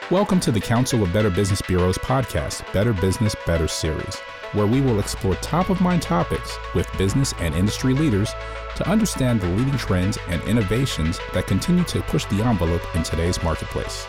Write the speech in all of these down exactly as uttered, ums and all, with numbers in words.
Welcome to the Council of Better Business Bureau's podcast, Better Business, Better Series, where we will explore top-of-mind topics with business and industry leaders to understand the leading trends and innovations that continue to push the envelope in today's marketplace.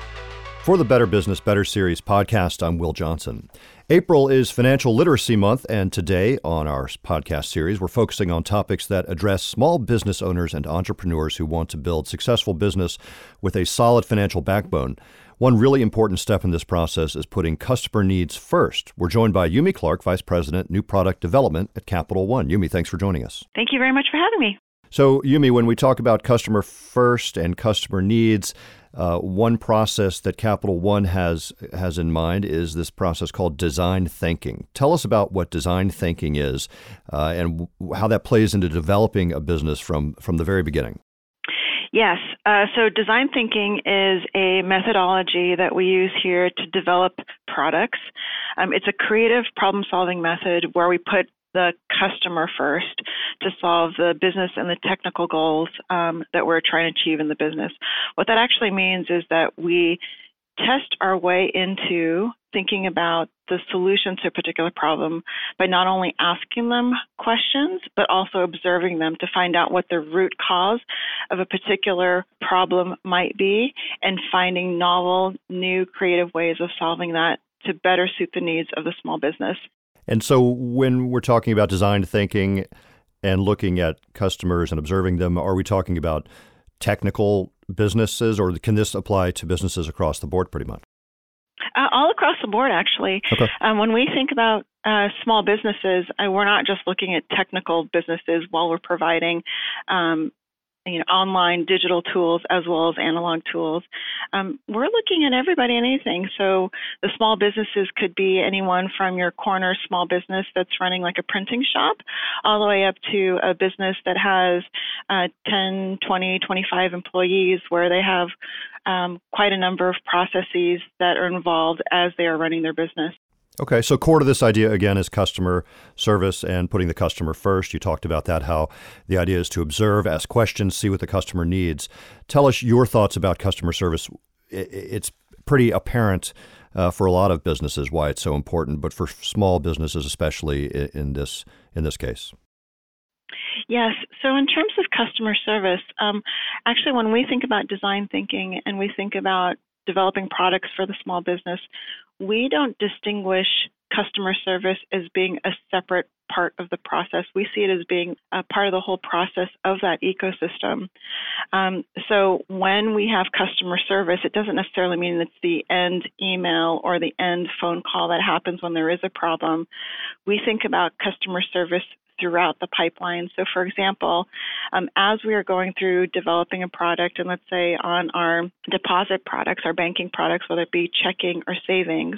For the Better Business, Better Series podcast, I'm Will Johnson. April is Financial Literacy Month, and today on our podcast series, we're focusing on topics that address small business owners and entrepreneurs who want to build successful business with a solid financial backbone. One really important step in this process is putting customer needs first. We're joined by Yumi Clark, Vice President, New Product Development at Capital One. Yumi, thanks for joining us. Thank you very much for having me. So, Yumi, when we talk about customer first and customer needs, uh, one process that Capital One has has in mind is this process called design thinking. Tell us about what design thinking is uh, and w- how that plays into developing a business from, from the very beginning. Yes. Uh, so design thinking is a methodology that we use here to develop products. Um, it's a creative problem-solving method where we put the customer first to solve the business and the technical goals um, that we're trying to achieve in the business. What that actually means is that we test our way into thinking about the solution to a particular problem by not only asking them questions, but also observing them to find out what the root cause of a particular problem might be and finding novel, new, creative ways of solving that to better suit the needs of the small business. And so when we're talking about design thinking and looking at customers and observing them, are we talking about technical businesses, or can this apply to businesses across the board pretty much? Uh, all across the board, actually. Okay. Um, when we think about uh, small businesses, uh, we're not just looking at technical businesses while we're providing um, you know, online digital tools as well as analog tools. Um, we're looking at everybody and anything. So the small businesses could be anyone from your corner small business that's running like a printing shop all the way up to a business that has uh, ten, twenty, twenty-five employees where they have um, quite a number of processes that are involved as they are running their business. Okay, so core to this idea, again, is customer service and putting the customer first. You talked about that, how the idea is to observe, ask questions, see what the customer needs. Tell us your thoughts about customer service. It's pretty apparent uh, for a lot of businesses why it's so important, but for small businesses especially in this in this case. Yes. So in terms of customer service, um, actually when we think about design thinking and we think about developing products for the small business, we don't distinguish customer service as being a separate part of the process. We see it as being a part of the whole process of that ecosystem. Um, so when we have customer service, it doesn't necessarily mean it's the end email or the end phone call that happens when there is a problem. We think about customer service throughout the pipeline. So for example, um, as we are going through developing a product, and let's say on our deposit products, our banking products, whether it be checking or savings,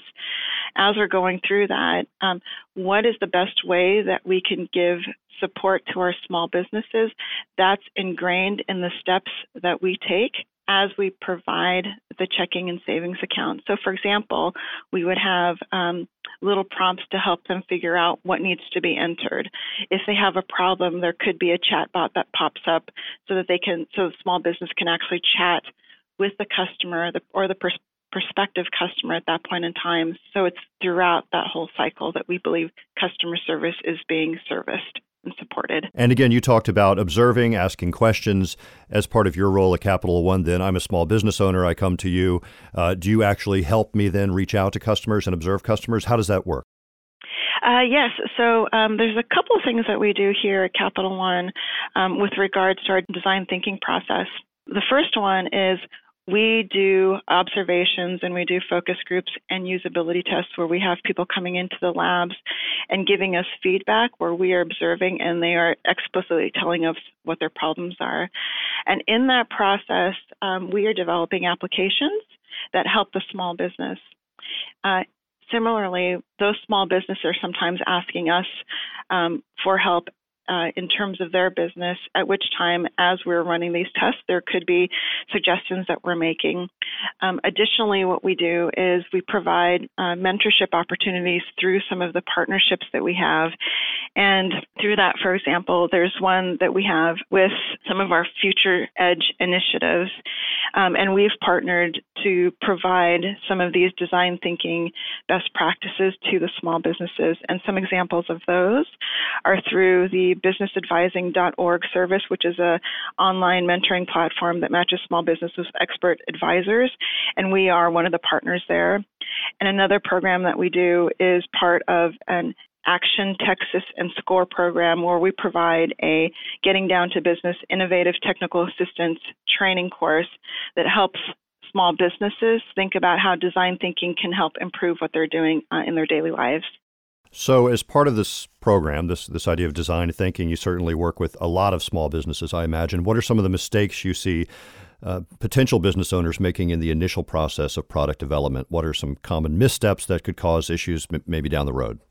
as we're going through that, um, what is the best way that we can give support to our small businesses? That's ingrained in the steps that we take as we provide the checking and savings account. So for example, we would have um, little prompts to help them figure out what needs to be entered. If they have a problem, there could be a chat bot that pops up so that they can, so the small business can actually chat with the customer the, or the pers- prospective customer at that point in time. So it's throughout that whole cycle that we believe customer service is being serviced and supported. And again, you talked about observing, asking questions as part of your role at Capital One. Then I'm a small business owner. I come to you. Uh, do you actually help me then reach out to customers and observe customers? How does that work? Uh, yes. So um, there's a couple of things that we do here at Capital One um, with regards to our design thinking process. The first one is we do observations and we do focus groups and usability tests where we have people coming into the labs and giving us feedback where we are observing and they are explicitly telling us what their problems are. And in that process, um, we are developing applications that help the small business. Uh, similarly, those small businesses are sometimes asking us um, for help Uh, in terms of their business, at which time, as we're running these tests, there could be suggestions that we're making. Um, additionally, what we do is we provide uh, mentorship opportunities through some of the partnerships that we have. And through that, for example, there's one that we have with some of our Future Edge initiatives. Um, and we've partnered to provide some of these design thinking best practices to the small businesses. And some examples of those are through the business advising dot org service, which is a online mentoring platform that matches small businesses with expert advisors. And we are one of the partners there. And another program that we do is part of an Action, Texas, and SCORE program where we provide a Getting Down to Business Innovative Technical Assistance training course that helps small businesses think about how design thinking can help improve what they're doing uh, in their daily lives. So as part of this program, this this idea of design thinking, you certainly work with a lot of small businesses, I imagine. What are some of the mistakes you see uh, potential business owners making in the initial process of product development? What are some common missteps that could cause issues m- maybe down the road?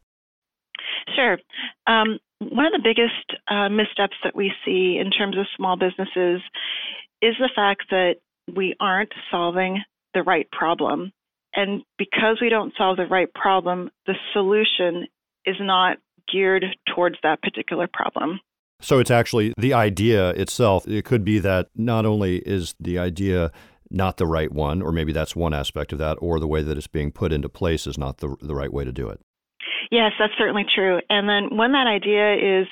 Sure. Um, one of the biggest uh, missteps that we see in terms of small businesses is the fact that we aren't solving the right problem. And because we don't solve the right problem, the solution is not geared towards that particular problem. So it's actually the idea itself. It could be that not only is the idea not the right one, or maybe that's one aspect of that, or the way that it's being put into place is not the the right way to do it. Yes, that's certainly true. And then when that idea is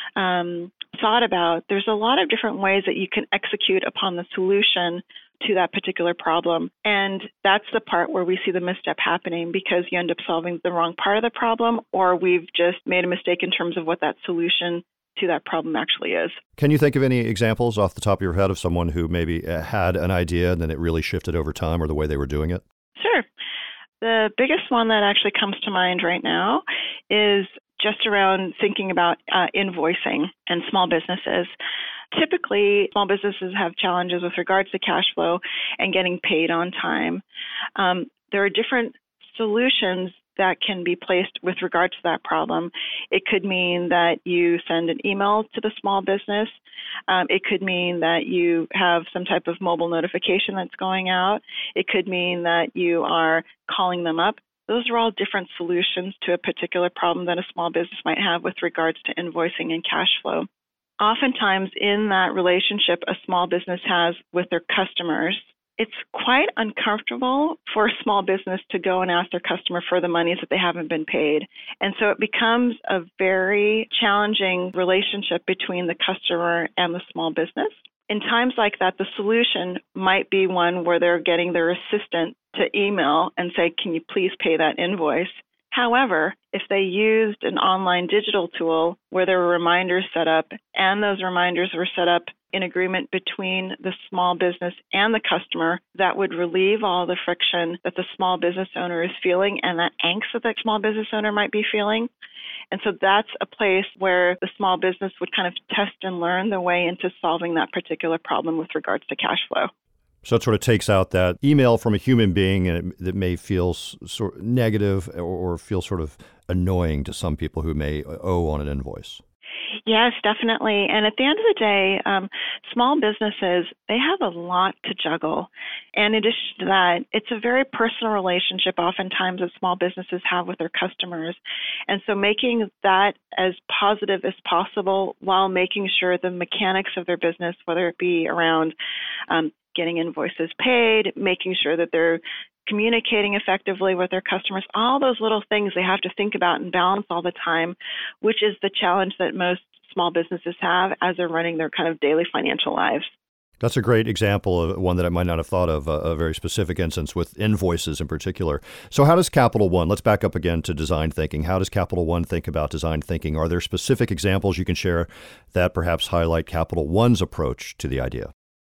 um, thought about, there's a lot of different ways that you can execute upon the solution to that particular problem. And that's the part where we see the misstep happening because you end up solving the wrong part of the problem, or we've just made a mistake in terms of what that solution to that problem actually is. Can you think of any examples off the top of your head of someone who maybe had an idea and then it really shifted over time or the way they were doing it? Sure. The biggest one that actually comes to mind right now is just around thinking about uh, invoicing and small businesses. Typically, small businesses have challenges with regards to cash flow and getting paid on time. Um, there are different solutions that can be placed with regards to that problem. It could mean that you send an email to the small business. Um, it could mean that you have some type of mobile notification that's going out. It could mean that you are calling them up. Those are all different solutions to a particular problem that a small business might have with regards to invoicing and cash flow. Oftentimes in that relationship a small business has with their customers, it's quite uncomfortable for a small business to go and ask their customer for the monies that they haven't been paid. And so it becomes a very challenging relationship between the customer and the small business. In times like that, the solution might be one where they're getting their assistant to email and say, can you please pay that invoice? However, if they used an online digital tool where there were reminders set up and those reminders were set up in agreement between the small business and the customer, that would relieve all the friction that the small business owner is feeling and that angst that the small business owner might be feeling. And so that's a place where the small business would kind of test and learn the way into solving that particular problem with regards to cash flow. So it sort of takes out that email from a human being and it, that may feel s- sort of negative or, or feel sort of annoying to some people who may owe on an invoice. Yes, definitely. And at the end of the day, um, small businesses, they have a lot to juggle. And in addition to that, it's a very personal relationship oftentimes that small businesses have with their customers. And so making that as positive as possible while making sure the mechanics of their business, whether it be around um, getting invoices paid, making sure that they're communicating effectively with their customers, all those little things they have to think about and balance all the time, which is the challenge that most small businesses have as they're running their kind of daily financial lives. That's a great example of one that I might not have thought of, a, a very specific instance with invoices in particular. So how does Capital One, let's back up again to design thinking. How does Capital One think about design thinking? Are there specific examples you can share that perhaps highlight Capital One's approach to the idea?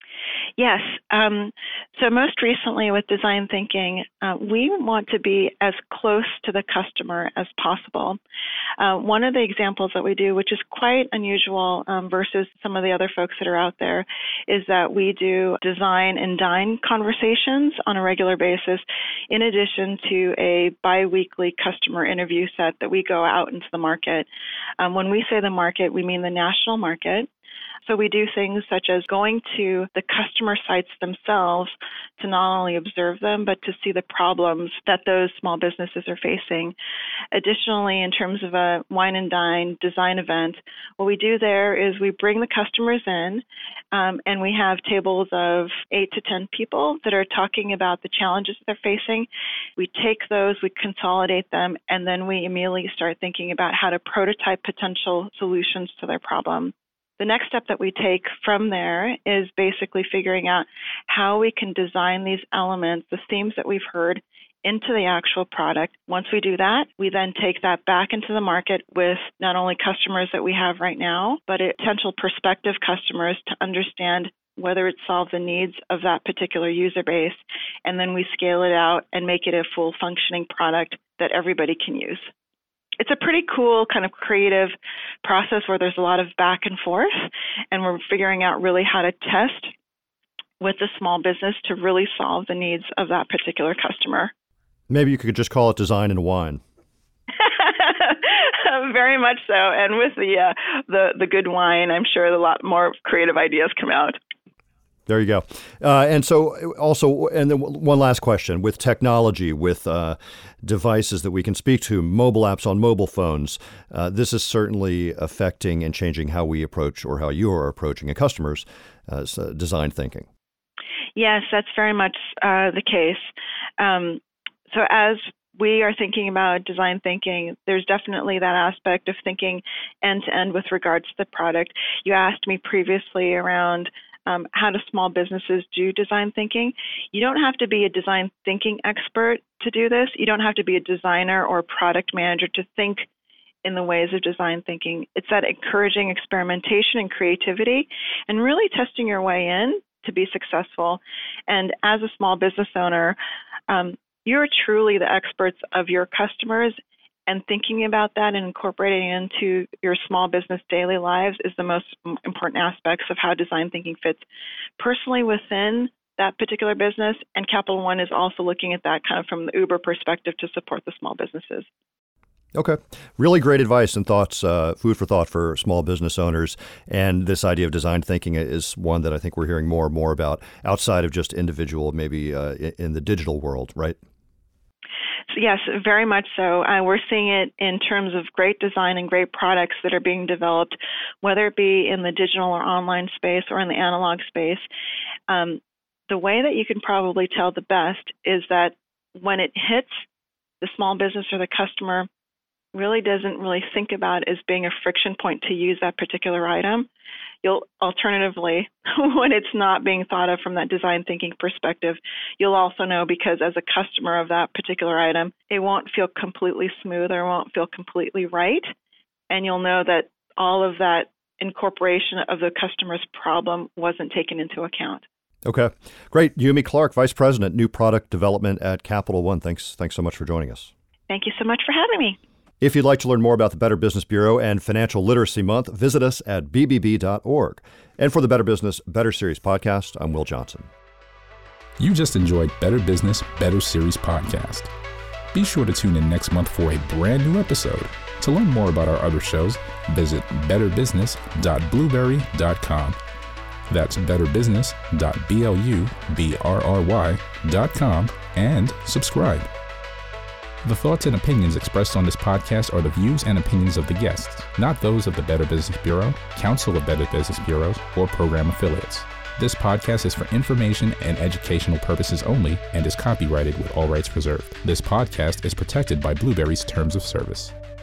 Yes. Um, so most recently with design thinking, uh, we want to be as close to the customer as possible. Uh, one of the examples that we do, which is quite unusual um, versus some of the other folks that are out there, is that we do design and dine conversations on a regular basis, in addition to a biweekly customer interview set that we go out into the market. Um, when we say the market, we mean the national market. So we do things such as going to the customer sites themselves to not only observe them, but to see the problems that those small businesses are facing. Additionally, in terms of a wine and dine design event, what we do there is we bring the customers in, um, and we have tables of eight to ten people that are talking about the challenges that they're facing. We take those, we consolidate them, and then we immediately start thinking about how to prototype potential solutions to their problem. The next step that we take from there is basically figuring out how we can design these elements, the themes that we've heard, into the actual product. Once we do that, we then take that back into the market with not only customers that we have right now, but potential prospective customers to understand whether it solves the needs of that particular user base, and then we scale it out and make it a full functioning product that everybody can use. It's a pretty cool kind of creative process where there's a lot of back and forth, and we're figuring out really how to test with the small business to really solve the needs of that particular customer. Maybe you could just call it design and wine. Very much so. And with the, uh, the the good wine, I'm sure a lot more creative ideas come out. There you go. Uh, and so also, and then one last question, with technology, with uh, devices that we can speak to, mobile apps on mobile phones, uh, this is certainly affecting and changing how we approach or how you are approaching a customer's uh, design thinking. Yes, that's very much uh, the case. Um, so as we are thinking about design thinking, there's definitely that aspect of thinking end-to-end with regards to the product. You asked me previously around Um, how do small businesses do design thinking? You don't have to be a design thinking expert to do this. You don't have to be a designer or a product manager to think in the ways of design thinking. It's that encouraging experimentation and creativity and really testing your way in to be successful. And as a small business owner, um, you're truly the experts of your customers, and thinking about that and incorporating it into your small business daily lives is the most important aspects of how design thinking fits personally within that particular business. And Capital One is also looking at that kind of from the Uber perspective to support the small businesses. Okay. Really great advice and thoughts, uh, food for thought for small business owners. And this idea of design thinking is one that I think we're hearing more and more about outside of just individual, maybe uh, in the digital world, right? Yes, very much so. Uh, we're seeing it in terms of great design and great products that are being developed, whether it be in the digital or online space or in the analog space. Um, the way that you can probably tell the best is that when it hits the small business or the customer, really doesn't really think about it as being a friction point to use that particular item. You'll alternatively, when it's not being thought of from that design thinking perspective, you'll also know because as a customer of that particular item, it won't feel completely smooth or won't feel completely right. And you'll know that all of that incorporation of the customer's problem wasn't taken into account. Okay, great. Yumi Clark, Vice President, New Product Development at Capital One. Thanks, thanks so much for joining us. Thank you so much for having me. If you'd like to learn more about the Better Business Bureau and Financial Literacy Month, visit us at b b b dot org. And for the Better Business, Better Series podcast, I'm Will Johnson. You just enjoyed Better Business, Better Series podcast. Be sure to tune in next month for a brand new episode. To learn more about our other shows, visit better business dot blueberry dot com. That's better business dot blueberry dot com and subscribe. The thoughts and opinions expressed on this podcast are the views and opinions of the guests, not those of the Better Business Bureau, Council of Better Business Bureaus, or program affiliates. This podcast is for information and educational purposes only and is copyrighted with all rights reserved. This podcast is protected by Blueberry's terms of service.